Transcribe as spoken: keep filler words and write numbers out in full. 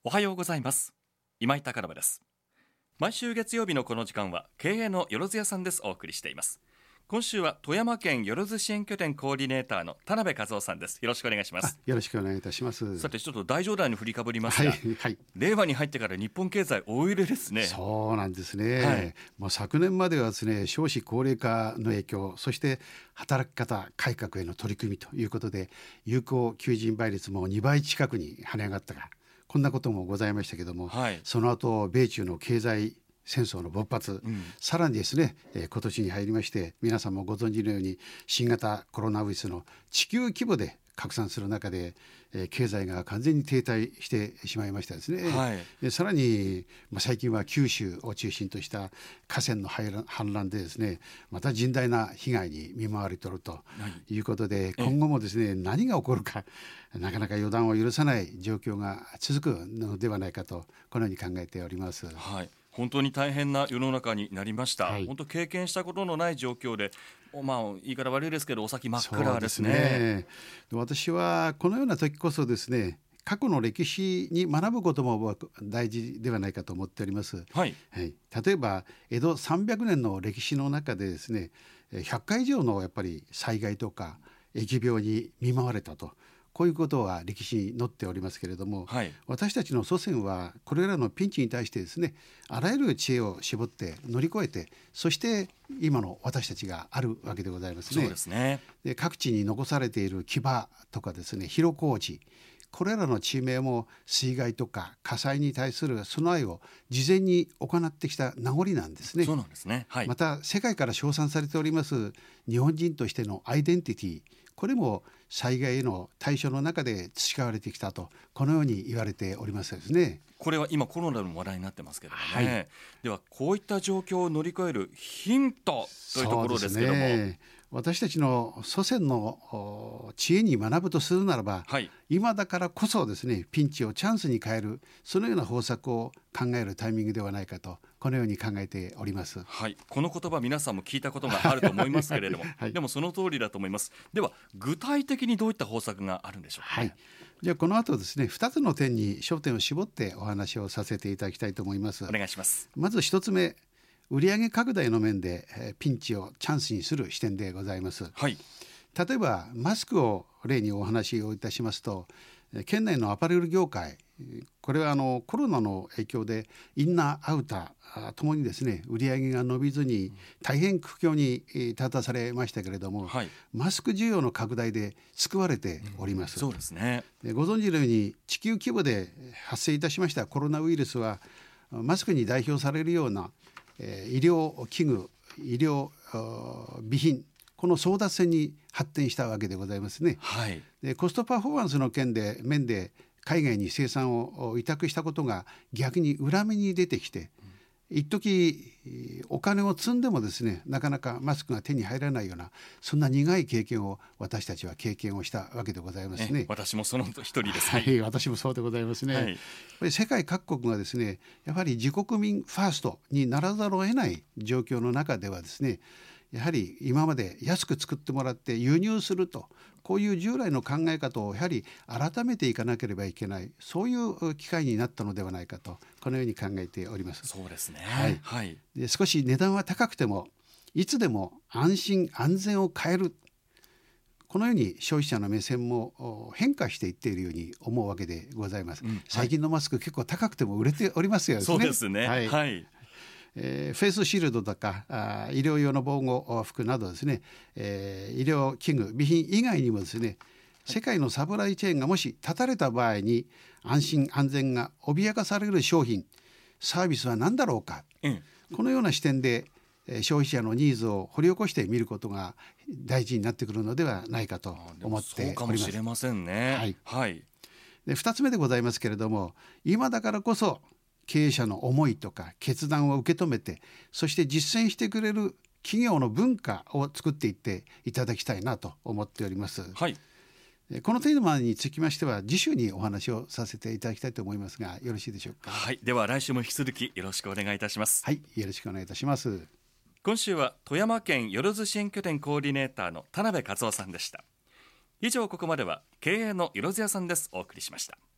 おはようございます。今井隆信です。毎週月曜日のこの時間は経営のよろずやさんです。お送りしています。今週は富山県よろず支援拠点コーディネーターの田辺和夫さんです。よろしくお願いします。 よろしくお願いいたします。 さてちょっと大冗談に振りかぶりますが、 はいはい、令和に入ってから日本経済大揺れですね。 そうなんですね、 はい、 もう昨年まではですね、少子高齢化の影響、そして働き方改革への取り組みということで有効求人倍率もにばい近くに跳ね上がったが、こんなこともございましたけども、はい、その後米中の経済戦争の勃発、うん、さらにですね、えー、今年に入りまして皆さんもご存知のように新型コロナウイルスの地球規模で拡散する中で、えー、経済が完全に停滞してしまいましたですね、はい、でさらに、まあ、最近は九州を中心とした河川の氾濫でですね、また甚大な被害に見舞われているということで、はい、今後もですね何が起こるかなかなか予断を許さない状況が続くのではないかとこのように考えております。 はい、本当に大変な世の中になりました、はい、本当経験したことのない状況で、まあ、言い方悪いですけどお先真っ暗ですね。 そうですね。私はこのような時こそですね、過去の歴史に学ぶことも大事ではないかと思っております、はいはい、例えば江戸さんびゃくねんの歴史の中でですね、ひゃっかい以上のやっぱり災害とか疫病に見舞われたと、こういうことは歴史に載っておりますけれども、はい、私たちの祖先はこれらのピンチに対してですね、あらゆる知恵を絞って乗り越えて、そして今の私たちがあるわけでございますね。 そうですね。 で各地に残されている木場とかですね、広小路、これらの地名も水害とか火災に対する備えを事前に行ってきた名残なんですね。 そうなんですね、はい、 また世界から称賛されております日本人としてのアイデンティティ、これも災害への対処の中で培われてきたと、このように言われておりますですね。 これは今コロナの話題になってますけどもね、はい、ではこういった状況を乗り越えるヒントというところですけども、そうですね、 私たちの祖先の知恵に学ぶとするならば、はい、今だからこそですね、ピンチをチャンスに変える、そのような方策を考えるタイミングではないかと、このように考えております、 はい、この言葉皆さんも聞いたことがあると思いますけれども、はい、でもその通りだと思います。では具体的にどういった方策があるんでしょうか、ね。はい、 じゃあこの後ですね、ふたつの点に焦点を絞ってお話をさせていただきたいと思います。 お願いします。 まずひとつめ、売上拡大の面で、えー、ピンチをチャンスにする視点でございます、はい、例えばマスクを例にお話をいたしますと、県内のアパレル業界、これはあのコロナの影響でインナーアウターともにですね、売上が伸びずに大変苦境に立たされましたけれども、はい、マスク需要の拡大で救われております、 うん、そうですね。 でご存知のように地球規模で発生いたしましたコロナウイルスはマスクに代表されるような医療器具、医療備品、この争奪戦に発展したわけでございますね、はい、でコストパフォーマンスの件で面で海外に生産を委託したことが逆に裏目に出てきて、うん、一時お金を積んでもですね、なかなかマスクが手に入らないような、そんな苦い経験を私たちは経験をしたわけでございますね。 私もその一人です、 はい、私もそうでございますね、はい、やっぱり世界各国がですね、やはり自国民ファーストにならざるを得ない状況の中ではですね、やはり今まで安く作ってもらって輸入すると、こういう従来の考え方をやはり改めていかなければいけない、そういう機会になったのではないかと、このように考えております。 そうですね、 はいはい、で少し値段は高くてもいつでも安心安全を買える、このように消費者の目線も変化していっているように思うわけでございます、うん、はい、最近のマスク結構高くても売れておりますよね。 そうですね、はい、はい、 えー、フェイスシールドとかあ医療用の防護服などですね、えー、医療器具備品以外にもですね、世界のサプライチェーンがもし断たれた場合に安心安全が脅かされる商品サービスは何だろうか、うん、このような視点で消費者のニーズを掘り起こしてみることが大事になってくるのではないかと思っております。そうかもしれませんね、 はいはい、 でふたつめでございますけれども、今だからこそ経営者の思いとか決断を受け止めて、そして実践してくれる企業の文化を作っていっていただきたいなと思っております、はい、このテーマにつきましては次週にお話をさせていただきたいと思いますが、よろしいでしょうか。 はい、では来週も引き続きよろしくお願いいたします。 はい、よろしくお願いいたします。 今週は富山県よろず支援拠点コーディネーターの田辺和夫さんでした。以上、ここまでは経営のよろずやさんです。お送りしました。